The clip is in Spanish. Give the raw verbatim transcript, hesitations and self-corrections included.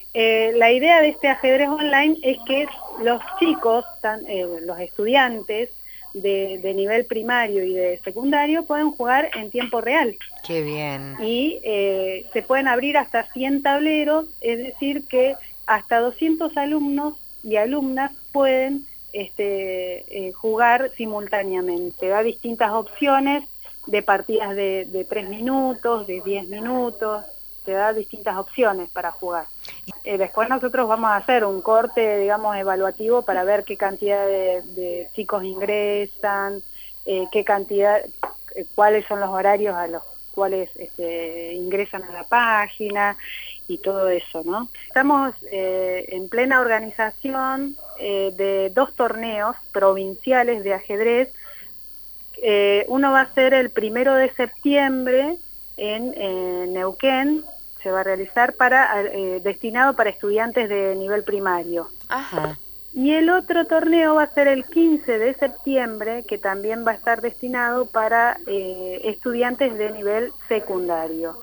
Eh, la idea de este ajedrez online es que los chicos, tan, eh, los estudiantes de, de nivel primario y de secundario pueden jugar en tiempo real. Qué bien. Y eh, se pueden abrir hasta cien tableros, es decir que hasta doscientos alumnos y alumnas pueden este, eh, jugar simultáneamente. Da distintas opciones de partidas de, de tres minutos, de diez minutos, te da distintas opciones para jugar. Eh, después nosotros vamos a hacer un corte, digamos, evaluativo para ver qué cantidad de, de chicos ingresan, eh, qué cantidad, eh, cuáles son los horarios a los cuales este, ingresan a la página y todo eso, ¿no? Estamos eh, en plena organización eh, de dos torneos provinciales de ajedrez. Eh, uno va a ser el primero de septiembre en eh, Neuquén, se va a realizar para eh, destinado para estudiantes de nivel primario. Ajá. Y el otro torneo va a ser el quince de septiembre, que también va a estar destinado para eh, estudiantes de nivel secundario.